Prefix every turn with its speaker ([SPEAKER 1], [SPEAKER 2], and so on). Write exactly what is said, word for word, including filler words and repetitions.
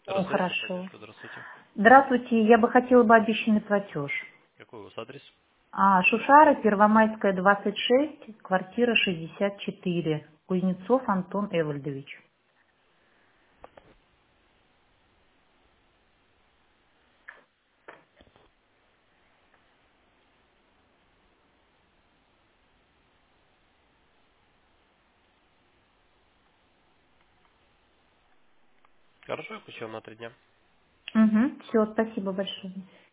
[SPEAKER 1] О,
[SPEAKER 2] Разделение
[SPEAKER 1] хорошо.
[SPEAKER 2] поддержка, здравствуйте.
[SPEAKER 1] Здравствуйте, я бы хотела бы обещанный платеж.
[SPEAKER 2] Какой у вас адрес?
[SPEAKER 1] А, Шушара, Первомайская, двадцать шесть, квартира шестьдесят четыре. Кузнецов Антон Эвальдович.
[SPEAKER 2] Хорошо, я включил на три дня.
[SPEAKER 1] Угу, все, спасибо большое.